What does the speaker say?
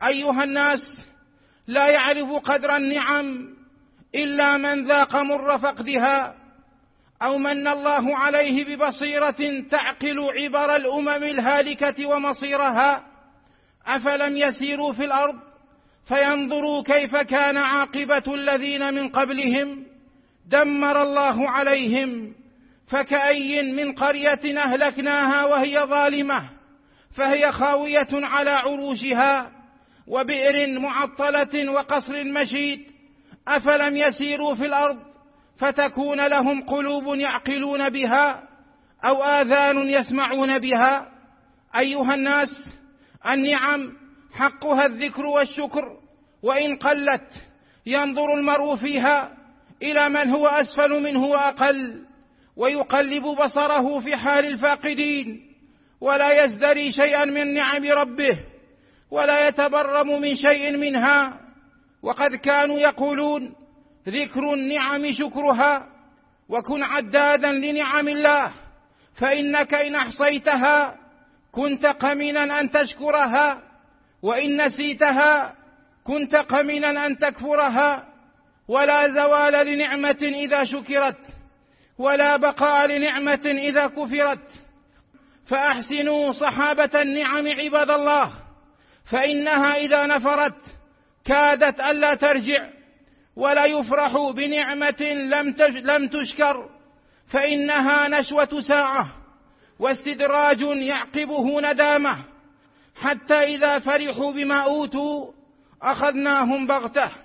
أيها الناس، لا يعرف قدر النعم إلا من ذاق مر فقدها، أو من الله عليه ببصيرة تعقل عبر الأمم الهالكة ومصيرها. أفلم يسيروا في الأرض فينظروا كيف كان عاقبة الذين من قبلهم، دمر الله عليهم، فكأي من قرية أهلكناها وهي ظالمة فهي خاوية على عروشها، وبئر معطلة وقصر مشيد. أفلم يسيروا في الأرض فتكون لهم قلوب يعقلون بها أو آذان يسمعون بها. أيها الناس، النعم حقها الذكر والشكر، وإن قلت ينظر المرء فيها إلى من هو أسفل منه وأقل، ويقلب بصره في حال الفاقدين، ولا يزدري شيئا من نعم ربه، ولا يتبرم من شيء منها. وقد كانوا يقولون: ذكر النعم شكرها، وكن عدادا لنعم الله، فإنك إن أحصيتها كنت قمنا أن تشكرها، وإن نسيتها كنت قمنا أن تكفرها. ولا زوال لنعمة إذا شكرت، ولا بقاء لنعمة إذا كفرت. فأحسنوا صحابة النعم عباد الله، فإنها إذا نفرت كادت ألا ترجع. ولا يفرح بنعمة لم تشكر، فإنها نشوة ساعة واستدراج يعقبه ندامة، حتى إذا فرحوا بما أوتوا أخذناهم بغتة